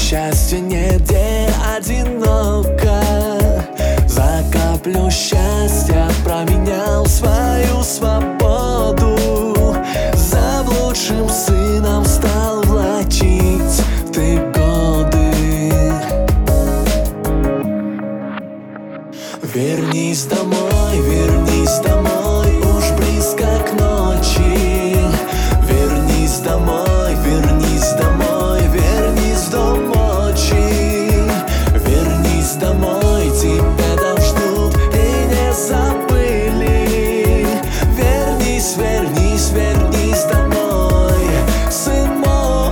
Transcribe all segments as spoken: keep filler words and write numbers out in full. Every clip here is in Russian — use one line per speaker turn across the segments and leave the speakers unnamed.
счастья нигде одиноко. За каплю счастья променял свою свободу. Заблудшим сыном стал влачить ты годы. Вернись домой, вернись домой, уж близко к ночи. Вернись домой, вернись домой, вернись в дом ночи. Вернись домой, тебя там ждут и не забыли. Вернись, вернись, вернись домой, сын мой.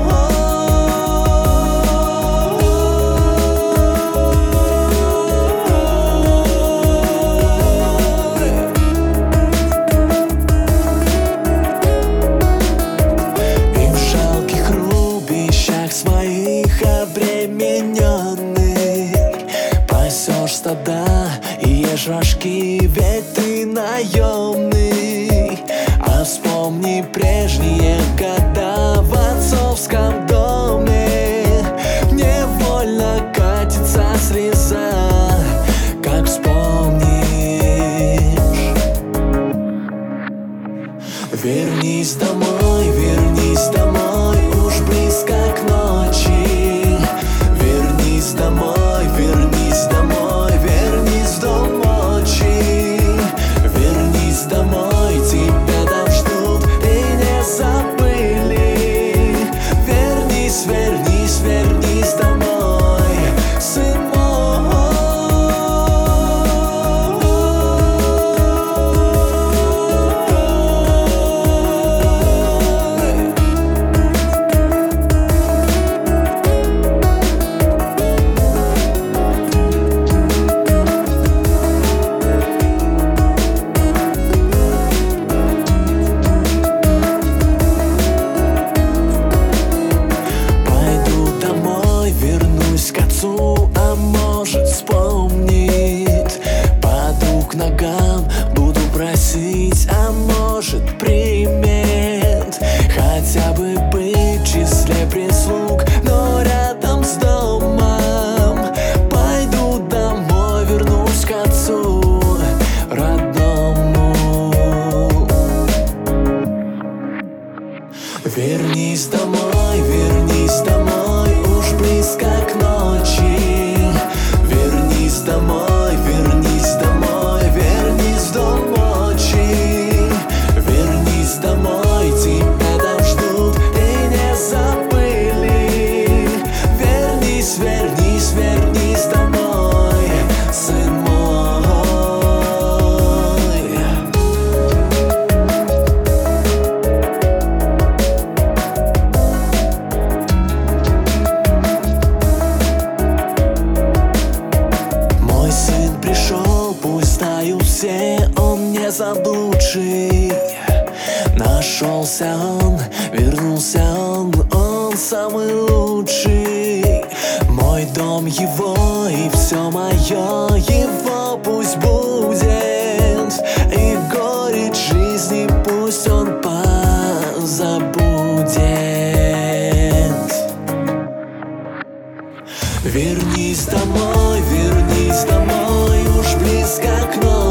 И в жалких рубищах своих обремененных пасешь стада и ешь рожки, ведь ты наемный. А вспомни прежние года в отцовском доме. Невольно катится слеза, как вспомнишь. Вернись домой, вернись домой, уж близко к ночи. Вернись домой, вернись домой, вернись в дом ночи. Вернись домой, тебя там ждут и не забыли. Вернись, вернись, вернись домой, сын мой. А может вспомнит, паду к ногам, буду просить, а может примет. Хотя бы быть в числе прислуг, но рядом с домом. Пойду домой, вернусь к отцу родному. Вернись домой, вернись домой, уж близко к ночи. Вернись домой, вернись домой, вернись в дом ночи. Вернись домой, тебя там ждут и не забыли. Вернись, вернись, вернись домой, сын мой. Все, он не заблудший. Нашелся он, вернулся он, он самый лучший. Мой дом его и все мое его пусть будет. И горечь жизни пусть он позабудет. Вернись домой, вернись домой, уж близко к ночи.